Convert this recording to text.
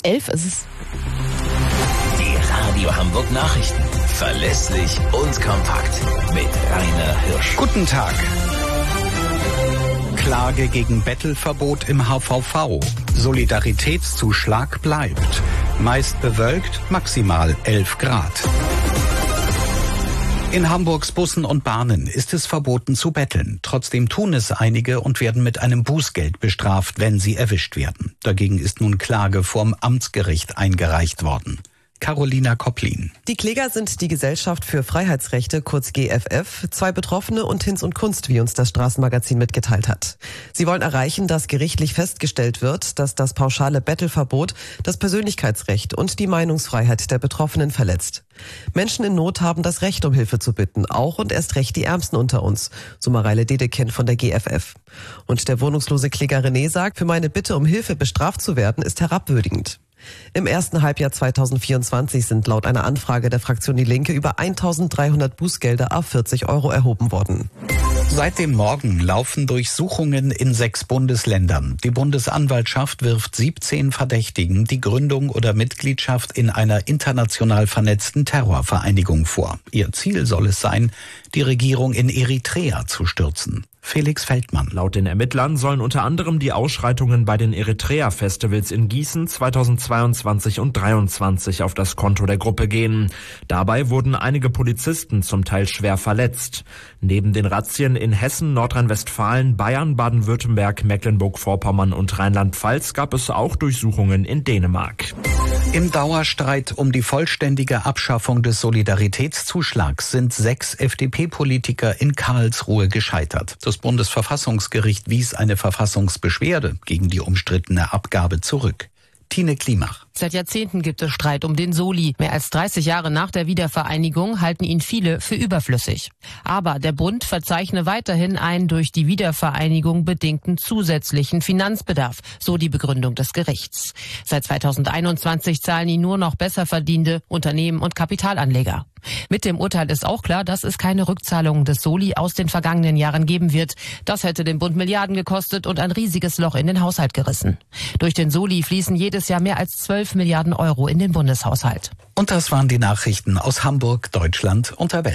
11 ist es. Die Radio Hamburg Nachrichten. Verlässlich und kompakt. Mit Rainer Hirsch. Guten Tag. Klage gegen Bettelverbot im HVV. Solidaritätszuschlag bleibt. Meist bewölkt, maximal 11 Grad. In Hamburgs Bussen und Bahnen ist es verboten zu betteln. Trotzdem tun es einige und werden mit einem Bußgeld bestraft, wenn sie erwischt werden. Dagegen ist nun Klage vorm Amtsgericht eingereicht worden. Carolina Kopplin. Die Kläger sind die Gesellschaft für Freiheitsrechte, kurz GFF, 2 Betroffene und Hinz und Kunst, wie uns das Straßenmagazin mitgeteilt hat. Sie wollen erreichen, dass gerichtlich festgestellt wird, dass das pauschale Bettelverbot das Persönlichkeitsrecht und die Meinungsfreiheit der Betroffenen verletzt. Menschen in Not haben das Recht, um Hilfe zu bitten, auch und erst recht die Ärmsten unter uns, so Mareile Dedekind von der GFF. Und der wohnungslose Kläger René sagt, für meine Bitte um Hilfe bestraft zu werden, ist herabwürdigend. Im ersten Halbjahr 2024 sind laut einer Anfrage der Fraktion Die Linke über 1.300 Bußgelder à 40 Euro erhoben worden. Seit dem Morgen laufen Durchsuchungen in 6 Bundesländern. Die Bundesanwaltschaft wirft 17 Verdächtigen die Gründung oder Mitgliedschaft in einer international vernetzten Terrorvereinigung vor. Ihr Ziel soll es sein, die Regierung in Eritrea zu stürzen. Felix Feldmann. Laut den Ermittlern sollen unter anderem die Ausschreitungen bei den Eritrea-Festivals in Gießen 2022 und 2023 auf das Konto der Gruppe gehen. Dabei wurden einige Polizisten zum Teil schwer verletzt. Neben den Razzien in Hessen, Nordrhein-Westfalen, Bayern, Baden-Württemberg, Mecklenburg-Vorpommern und Rheinland-Pfalz gab es auch Durchsuchungen in Dänemark. Im Dauerstreit um die vollständige Abschaffung des Solidaritätszuschlags sind 6 FDP-Politiker in Karlsruhe gescheitert. Das Bundesverfassungsgericht wies eine Verfassungsbeschwerde gegen die umstrittene Abgabe zurück. Tine Klimach. Seit Jahrzehnten gibt es Streit um den Soli. Mehr als 30 Jahre nach der Wiedervereinigung halten ihn viele für überflüssig. Aber der Bund verzeichne weiterhin einen durch die Wiedervereinigung bedingten zusätzlichen Finanzbedarf, so die Begründung des Gerichts. Seit 2021 zahlen ihn nur noch besser verdienende Unternehmen und Kapitalanleger. Mit dem Urteil ist auch klar, dass es keine Rückzahlungen des Soli aus den vergangenen Jahren geben wird. Das hätte den Bund Milliarden gekostet und ein riesiges Loch in den Haushalt gerissen. Durch den Soli fließen jedes Jahr mehr als 12 Milliarden Euro in den Bundeshaushalt. Und das waren die Nachrichten aus Hamburg, Deutschland und der Welt.